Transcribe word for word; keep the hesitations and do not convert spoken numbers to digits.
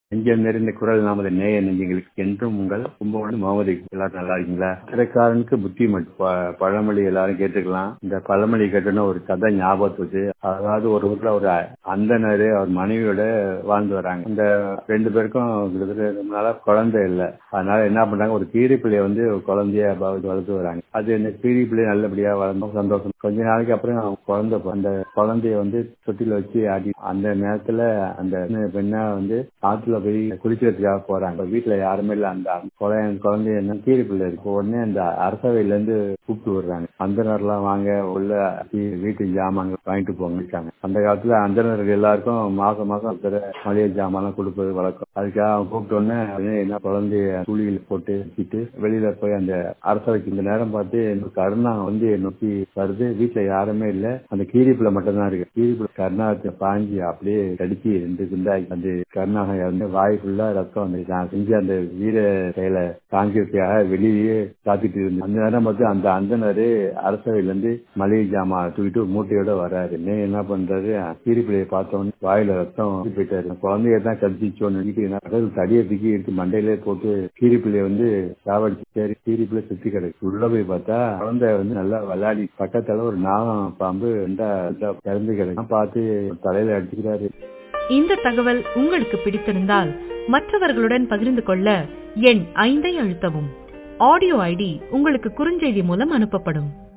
நெஞ்சம் நிறைந்த குரல் நமது நேய நெஞ்சங்களுக்கு என்றும் உங்கள் கும்பகோணம் முகமது. எல்லாரும் நல்லா இருக்கீங்களா? திரைக்காரனுக்கு புத்தி மட்டும் ப- பழமொழி எல்லாரும் கேட்டுக்கலாம். இந்த பழமொழி கேட்டோன்னா ஒரு கதை ஞாபகத்துக்கு. அதாவது ஒரு ஊர்ல ஒரு அந்தனரு அவர் மனைவியோட வாழ்ந்து வராங்க. இந்த ரெண்டு பேருக்கும் கிட்டத்தட்ட ரொம்ப நாளா குழந்தை இல்லை. அதனால என்ன பண்றாங்க, ஒரு கீரி பிள்ளைய வந்து ஒரு குழந்தைய பாவித்து வளர்த்து வராங்க. அது இந்த கீரி பிள்ளை நல்லபடியா வளர்ந்தோம், சந்தோஷம். கொஞ்ச நாளைக்கு அப்புறம் அவங்க குழந்தை பி- அந்த குழந்தைய வந்து தொட்டில வச்சு ஆடி அந்த நேரத்துல அந்த பெண்ணா வந்து ஆத்துல போய் குளிக்கிறதுக்காக போறாங்க. வீட்டுல யாருமே இல்ல. அந்த குழந்தை குழந்தை என்ன கீரி பிள்ளை இருக்கு. உடனே அந்த அரசவையில இருந்து கூப்பிட்டு விடுறாங்க. அந்தனர்லாம் வாங்க உள்ள வீட்டு ஜாமான்கள் வாங்கிட்டு போங்க இருக்காங்க. அந்த காலத்துல அந்தனர்கள் எல்லாருக்கும் மாசம் மாசம் ஒருத்தர மளிகை ஜாமான் கொடுப்பது வழக்கம். அதுக்காக அவங்க கூப்பிட்ட உடனே உடனே என்ன குழந்தைய துளியில் போட்டு வச்சுட்டு வெளியில போய் அந்த அரசவைக்கு இந்த நேரம் பார்த்து இந்த கருணா வந்து நோக்கி வருது. வீட்டுல யாருமே இல்ல. அந்த கீரி பிள்ளை மட்டும் தான் இருக்கு. கீரி பிள்ளை கருணாத்தை பாஞ்சி அப்படியே கடிச்சு ரெண்டு குண்டாகி அந்த கருணாக இறந்து வாய் ஃபுல்லா ரத்தம் வந்து நான் செஞ்சு அந்த வீர செயலை காங்கிரஸாக வெளியே காத்துட்டு இருந்து அந்த நேரம் பார்த்து அந்த அந்தனரு அரசவையில இருந்து மளிகை ஜாமான் தூக்கிட்டு மூட்டையோட வர்றாரு. இன்னும் என்ன பண்றாரு, கீரி பிள்ளையை பார்த்தோன்னு வாயில ரத்தம் வந்து போயிட்டாரு. குழந்தைய தான் கடிச்சிச்சோன்னு வீட்டுக்கு தடியை தூக்கி எடுத்து மண்டையிலே போட்டு கீரி பிள்ளைய வந்து சாவடிச்சு. சரி, கீரி பிள்ளை சுத்தி கிடக்கு. உள்ள போய் பார்த்தா குழந்தை வந்து நல்லா விளையாடி பக்கத்துல ஒரு நாகம் பாம்பு ரெண்டா இறந்து கிடக்கு. பார்த்து தலையில அடிச்சுக்கிறாரு. இந்த தகவல் உங்களுக்கு பிடித்திருந்தால் மற்றவர்களுடன் பகிர்ந்து கொள்ள எண் ஐந்தை அழுத்தவும். ஆடியோ ஐடி உங்களுக்கு குறுஞ்செய்தி மூலம் அனுப்பப்படும்.